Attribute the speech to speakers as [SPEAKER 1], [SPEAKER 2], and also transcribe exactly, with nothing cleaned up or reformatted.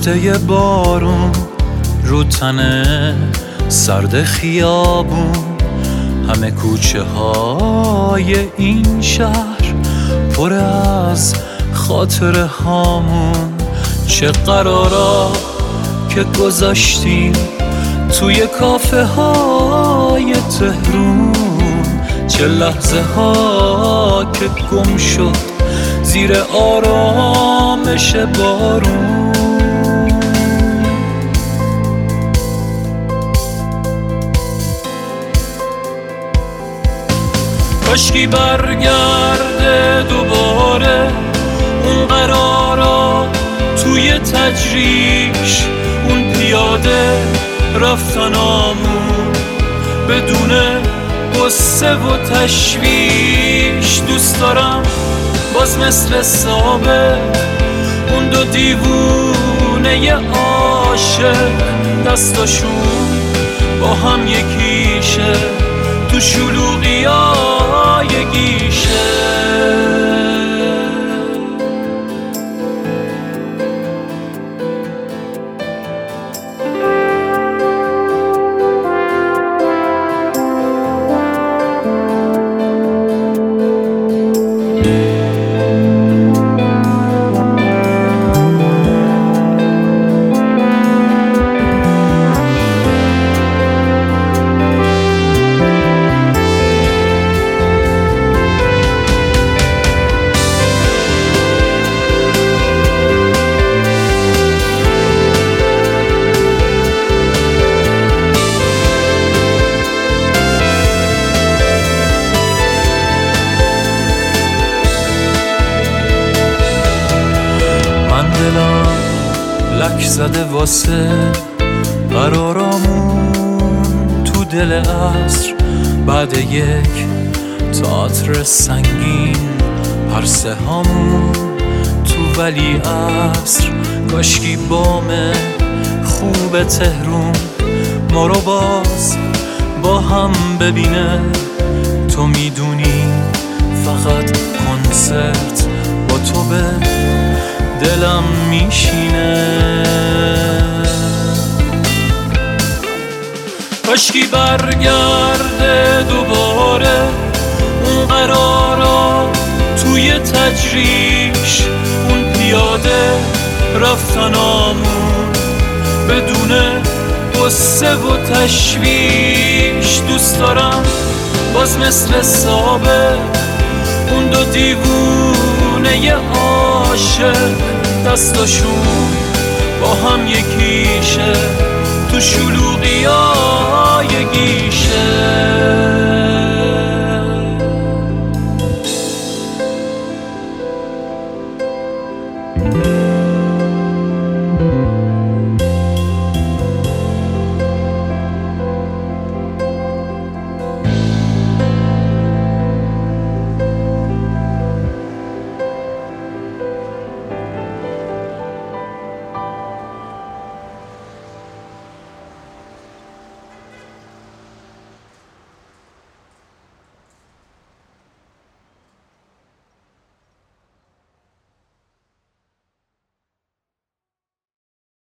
[SPEAKER 1] نقطه بارون رو تنه سرد خیابون، همه کوچه های این شهر پر از خاطره هامون. چه قرارا که گذاشتیم توی کافه های تهرون، چه لحظه ها که گم شد زیر آرامش بارون. کاشکی برگرده دوباره اون قرارا توی تجریش، اون پیاده رفتنامون بدون قصه و تشویش. دوست دارم باز مثل ثابت اون دو دیوونه عاشق دستاشون با هم یکیشه تو شلوغیای گیشه. دلم لک زده واسه قرارامون تو دل عصر، بعد یک تئاتر سنگین پرسه هامون تو ولی عصر. کاشکی بام خوب تهرون ما رو باز با هم ببینه. تو میدونی فقط کنسرت با تو به دلم میشینه. کاشکی برگرده دوباره اون قرارا توی تجریش، اون پیاده رفتنامون بدون قصه و تشویش. دوست دارم باز مثل ثابت اون دو دیوونه عاشق دستاشون با هم یکیشه تو شلوغیای گیشه.